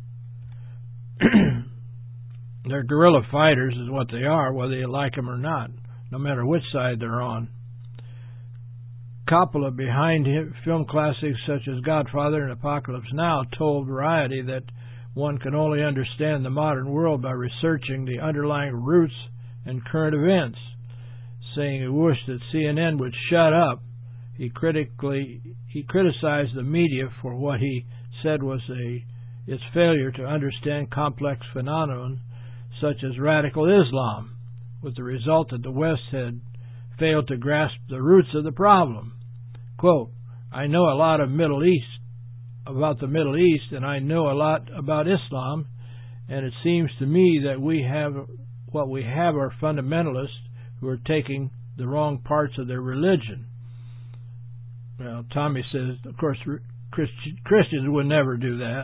They're guerrilla fighters is what they are, whether you like them or not, no matter which side they're on. Coppola, behind him, film classics such as Godfather and Apocalypse Now, told Variety that one can only understand the modern world by researching the underlying roots and current events, saying he wished that CNN would shut up. He criticized the media for what he said was its failure to understand complex phenomena such as radical Islam, with the result that the West had failed to grasp the roots of the problem. Quote, I know a lot about the Middle East, and I know a lot about Islam, and it seems to me that what we have are fundamentalists who are taking the wrong parts of their religion. Well, Tommy says, of course, Christians would never do that.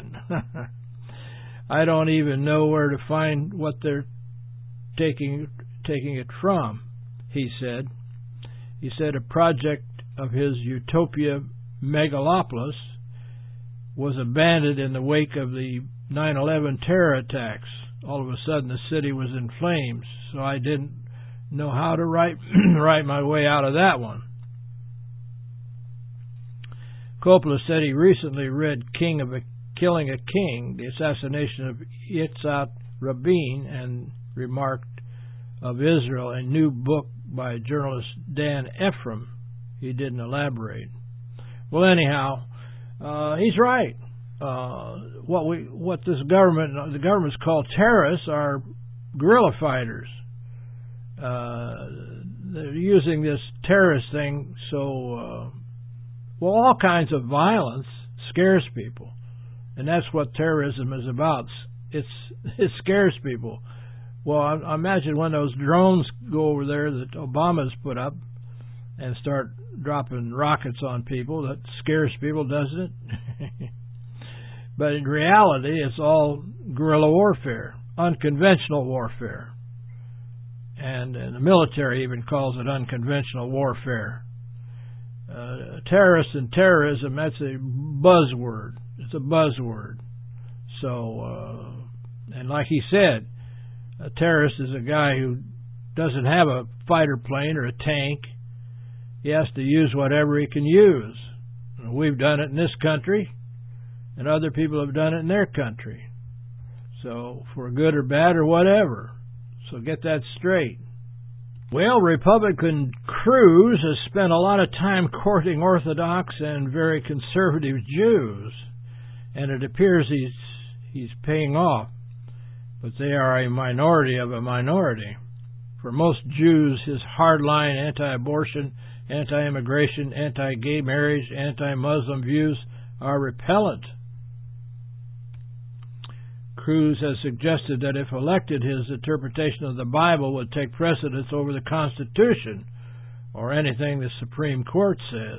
I don't even know where to find what they're taking it from, he said. He said a project of his Utopia Megalopolis was abandoned in the wake of the 9/11 terror attacks. All of a sudden the city was in flames, so I didn't know how to write my way out of that one. Coppola said he recently read Killing a King, the assassination of Yitzhak Rabin, and remarked of Israel, a new book by journalist Dan Ephraim. He didn't elaborate. Well, anyhow, he's right. What the government's called terrorists are guerrilla fighters. They're using this terrorist thing so all kinds of violence scares people. And that's what terrorism is about. It scares people. Well, I imagine when those drones go over there that Obama's put up and start dropping rockets on people, that scares people, doesn't it? But in reality, it's all guerrilla warfare, unconventional warfare. And the military even calls it unconventional warfare. Terrorists and terrorism, that's a buzzword. It's a buzzword. So, and like he said, a terrorist is a guy who doesn't have a fighter plane or a tank. He has to use whatever he can use. We've done it in this country, and other people have done it in their country. So, for good or bad or whatever. So get that straight. Well, Republican Cruz has spent a lot of time courting Orthodox and very conservative Jews, and it appears he's paying off. But they are a minority of a minority. For most Jews, his hardline anti-abortion, anti-immigration, anti-gay marriage, anti-Muslim views are repellent. Cruz has suggested that if elected, his interpretation of the Bible would take precedence over the Constitution or anything the Supreme Court says.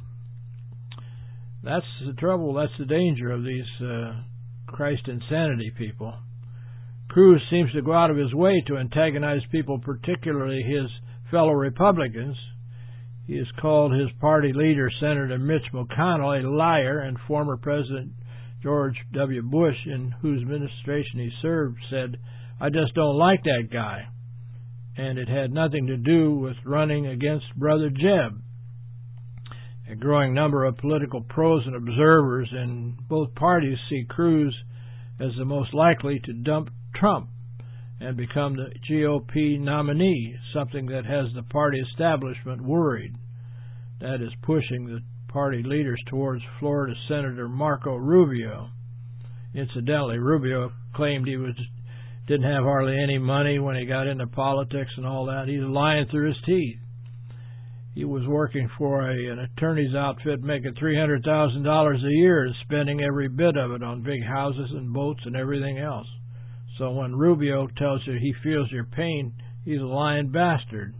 That's the trouble, that's the danger of these Christ insanity people. Cruz seems to go out of his way to antagonize people, particularly his fellow Republicans. He has called his party leader, Senator Mitch McConnell, a liar, and former President George W. Bush, in whose administration he served, said, I just don't like that guy. And it had nothing to do with running against Brother Jeb. A growing number of political pros and observers in both parties see Cruz as the most likely to dump Trump and become the GOP nominee, something that has the party establishment worried. That is pushing the party leaders towards Florida Senator Marco Rubio. Incidentally, Rubio claimed he was didn't have hardly any money when he got into politics and all that. He's lying through his teeth. He was working for an attorney's outfit making $300,000 a year and spending every bit of it on big houses and boats and everything else. So when Rubio tells you he feels your pain, he's a lying bastard.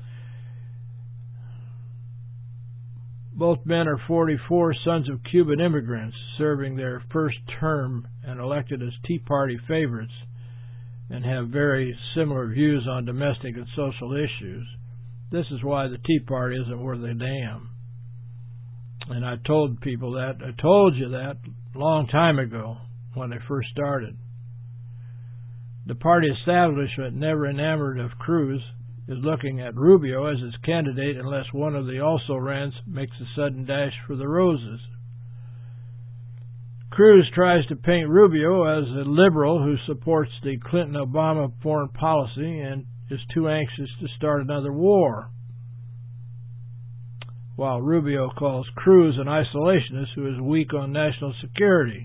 Both men are 44 sons of Cuban immigrants serving their first term and elected as Tea Party favorites and have very similar views on domestic and social issues. This is why the Tea Party isn't worth a damn. And I told people that. I told you that a long time ago when they first started. The party establishment, never enamored of Cruz, is looking at Rubio as its candidate unless one of the also-rans makes a sudden dash for the roses. Cruz tries to paint Rubio as a liberal who supports the Clinton-Obama foreign policy and is too anxious to start another war, while Rubio calls Cruz an isolationist who is weak on national security.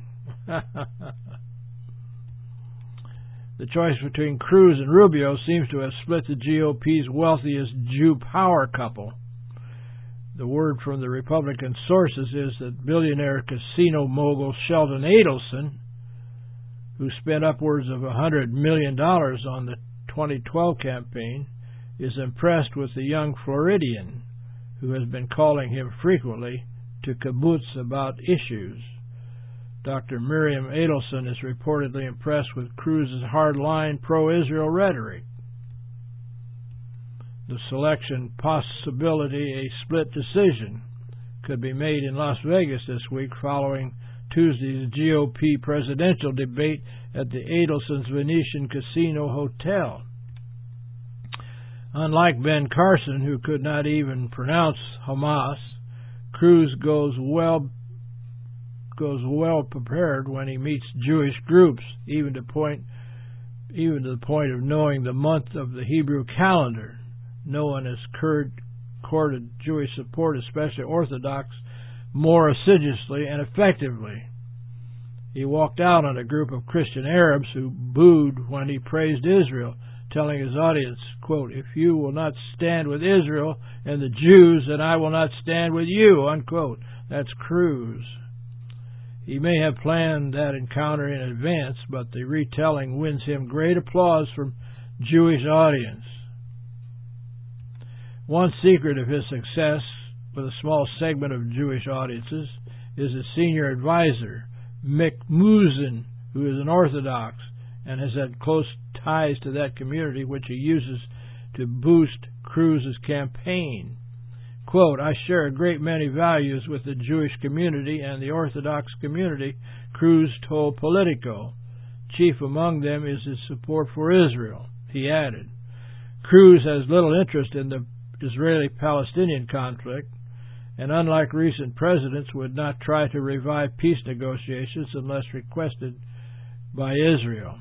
The choice between Cruz and Rubio seems to have split the GOP's wealthiest Jew power couple. The word from the Republican sources is that billionaire casino mogul Sheldon Adelson, who spent upwards of $100 million on the 2012 campaign, is impressed with the young Floridian, who has been calling him frequently to kibbutz about issues. Dr. Miriam Adelson is reportedly impressed with Cruz's hard-line pro-Israel rhetoric. The selection possibility, a split decision, could be made in Las Vegas this week following Tuesday's GOP presidential debate at the Adelson's Venetian Casino Hotel. Unlike Ben Carson, who could not even pronounce Hamas, Cruz goes well prepared when he meets Jewish groups, even to the point of knowing the month of the Hebrew calendar. No one has courted Jewish support, especially Orthodox, more assiduously and effectively. He walked out on a group of Christian Arabs who booed when he praised Israel, telling his audience, quote, "If you will not stand with Israel and the Jews, then I will not stand with you," unquote. That's Cruz. He may have planned that encounter in advance, but the retelling wins him great applause from Jewish audience. One secret of his success with a small segment of Jewish audiences is his senior advisor, Mick Musin, who is an Orthodox and has had close ties to that community, which he uses to boost Cruz's campaign. Quote, "I share a great many values with the Jewish community and the Orthodox community," Cruz told Politico. "Chief among them is his support for Israel," he added. Cruz has little interest in the Israeli-Palestinian conflict, and unlike recent presidents, would not try to revive peace negotiations unless requested by Israel.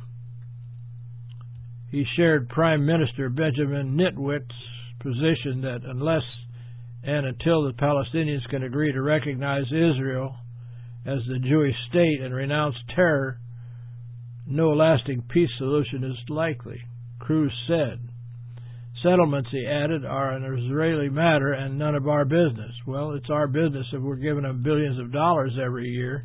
He shared Prime Minister Benjamin Nitwick's position that unless and until the Palestinians can agree to recognize Israel as the Jewish state and renounce terror, no lasting peace solution is likely, Cruz said. Settlements, he added, are an Israeli matter and none of our business. Well, it's our business if we're giving them billions of dollars every year.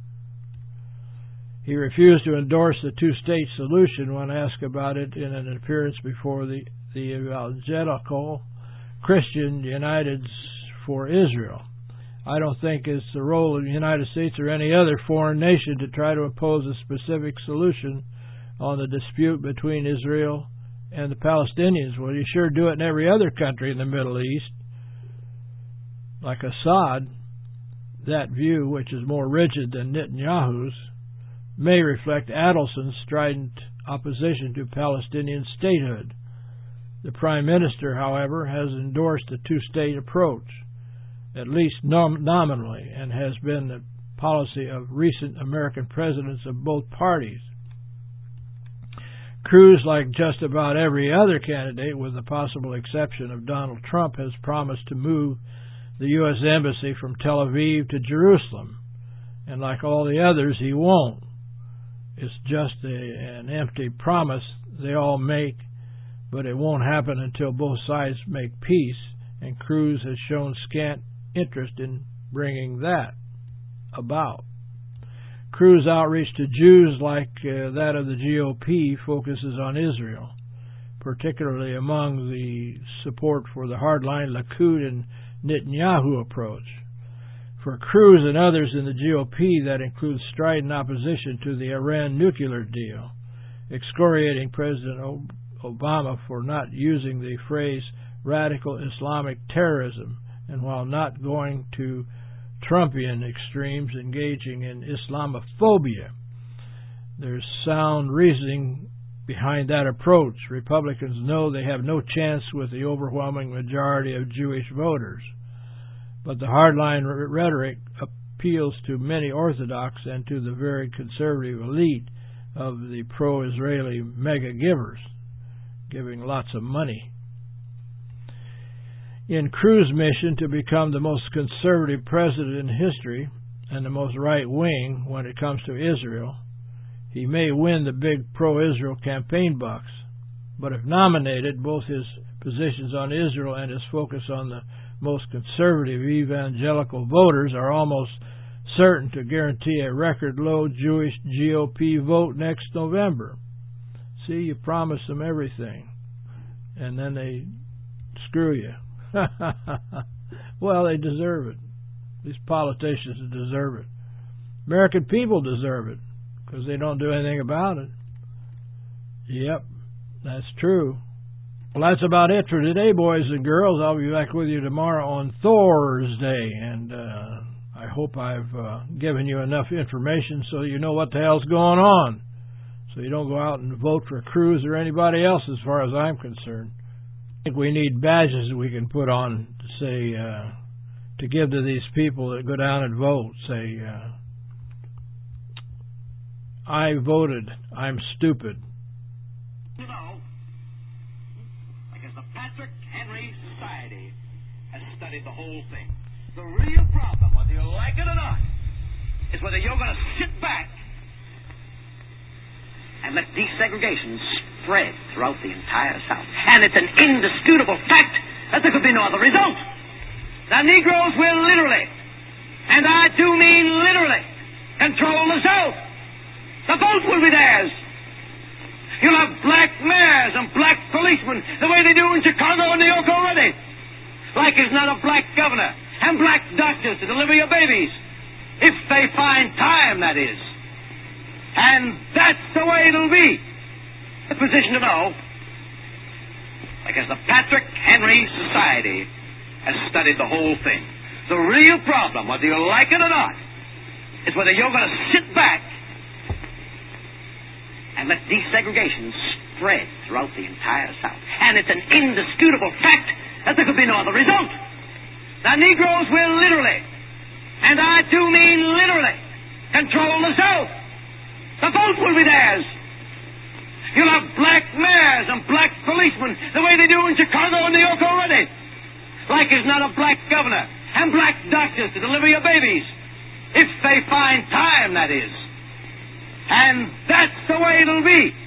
He refused to endorse the two-state solution when asked about it in an appearance before the Evangelical Christian United for Israel. "I don't think it's the role of the United States or any other foreign nation to try to impose a specific solution on the dispute between Israel and the Palestinians." Well, you sure do it in every other country in the Middle East. Like Assad, that view, which is more rigid than Netanyahu's, may reflect Adelson's strident opposition to Palestinian statehood. The Prime Minister, however, has endorsed a two-state approach, at least nominally, and has been the policy of recent American presidents of both parties. Cruz, like just about every other candidate, with the possible exception of Donald Trump, has promised to move the U.S. Embassy from Tel Aviv to Jerusalem, and like all the others, he won't. It's just an empty promise they all make, but it won't happen until both sides make peace, and Cruz has shown scant interest in bringing that about. Cruz' outreach to Jews, like that of the GOP, focuses on Israel, particularly among the support for the hardline Likud and Netanyahu approach. For Cruz and others in the GOP, that includes strident opposition to the Iran nuclear deal, excoriating President Obama for not using the phrase radical Islamic terrorism, and while not going to Trumpian extremes, engaging in Islamophobia. There's sound reasoning behind that approach. Republicans know they have no chance with the overwhelming majority of Jewish voters, but the hardline rhetoric appeals to many Orthodox and to the very conservative elite of the pro-Israeli mega-givers, giving lots of money. In Cruz's mission to become the most conservative president in history and the most right-wing when it comes to Israel, he may win the big pro-Israel campaign bucks, but if nominated, both his positions on Israel and his focus on the most conservative evangelical voters are almost certain to guarantee a record-low Jewish GOP vote next November. See, you promise them everything, and then they screw you. Well, they deserve it. These politicians deserve it. American people deserve it, because they don't do anything about it. Yep, that's true. Well, that's about it for today, boys and girls. I'll be back with you tomorrow on Thursday, and I hope I've given you enough information so you know what the hell's going on, so you don't go out and vote for Cruz or anybody else as far as I'm concerned. I think we need badges we can put on to say, to give to these people that go down and vote. Say, I voted. I'm stupid. You know, because the Patrick Henry Society has studied the whole thing. The real problem, whether you like it or not, is whether you're going to sit back and let desegregation spread throughout the entire South. And it's an indisputable fact that there could be no other result. The Negroes will literally, and I do mean literally, control the South. The vote will be theirs. You'll have black mayors and black policemen the way they do in Chicago and New York already. Like there's not a black governor and black doctors to deliver your babies. If they find time, that is. And that's the way it'll be. The position to know, because the Patrick Henry Society has studied the whole thing. The real problem, whether you like it or not, is whether you're going to sit back and let desegregation spread throughout the entire South. And it's an indisputable fact that there could be no other result. The Negroes will literally, and I do mean literally, control the South. The vote will be theirs. You'll have black mayors and black policemen the way they do in Chicago and New York already. Like there's not a black governor and black doctors to deliver your babies. If they find time, that is. And that's the way it'll be.